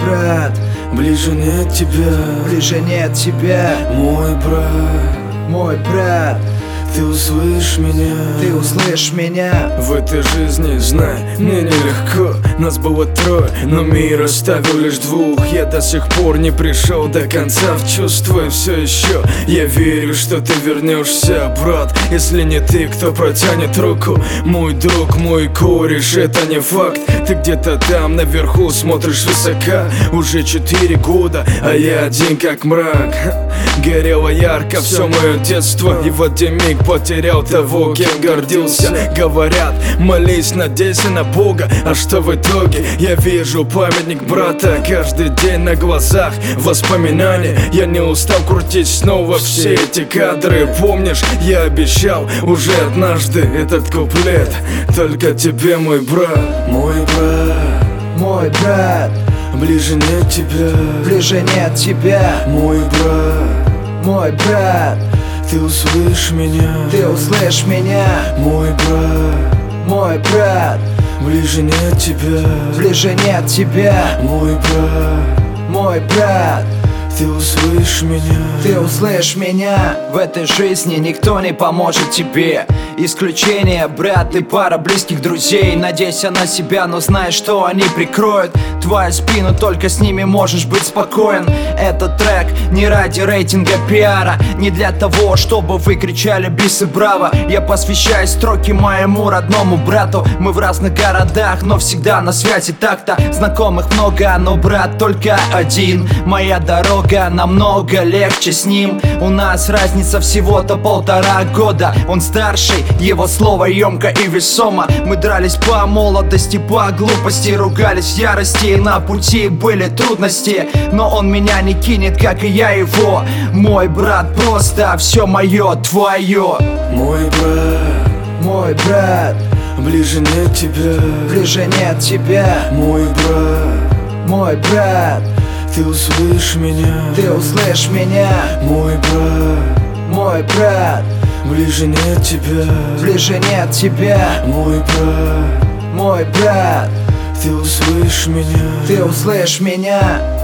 брат, ближе нет тебя, ближе нет тебя, мой брат, мой брат. ты услышь меня, Ты услышь меня. в этой жизни, знай, мне нелегко. Нас было трое, но мир оставил лишь двух. Я до сих пор не пришел до конца в чувства, и все еще я верю, что ты вернешься, брат. Если не ты, кто протянет руку? Мой друг, мой кореш, это не факт. Ты где-то там наверху смотришь высока. Уже 4 года, а я один как мрак. Горело ярко все мое детство, и в один миг потерял того, кем гордился. Говорят, молись, надейся на Бога, а что в итоге? Я вижу памятник брата каждый день на глазах, воспоминания. Я не устал крутить снова все эти кадры. Помнишь, я обещал уже однажды этот куплет только тебе, мой брат, мой брат, Мой брат, ближе нет тебя, ближе нет тебя, мой брат, мой брат. ты услышь меня, Ты услышь меня, мой брат, мой брат, ближе нет тебя, ближе нет тебя, мой брат, мой брат. ты услышь меня. Ты услышь меня. В этой жизни никто не поможет тебе. Исключение, брат и пара близких друзей. Надейся на себя, но знай, что они прикроют твою спину, только с ними можешь быть спокоен. Этот трек не ради рейтинга, пиара, не для того, чтобы вы кричали бис и браво. Я посвящаю строки моему родному брату. Мы в разных городах, но всегда на связи так-то. Знакомых много, но брат только один. Моя дорога намного легче с ним. У нас разница всего-то 1,5 года. Он старший, его слово емко и весомо. Мы дрались по молодости, по глупости, ругались в ярости. На пути были трудности, но он меня не кинет, как и я его. Мой брат, просто все мое, твое. Мой брат, Мой брат, ближе нет тебя, ближе нет тебя, мой брат, мой брат. ты услышь меня, Ты услышь меня, мой брат, мой брат, ближе нет тебя, ближе нет тебя, мой брат, мой брат. ты услышь меня. Ты услышь меня.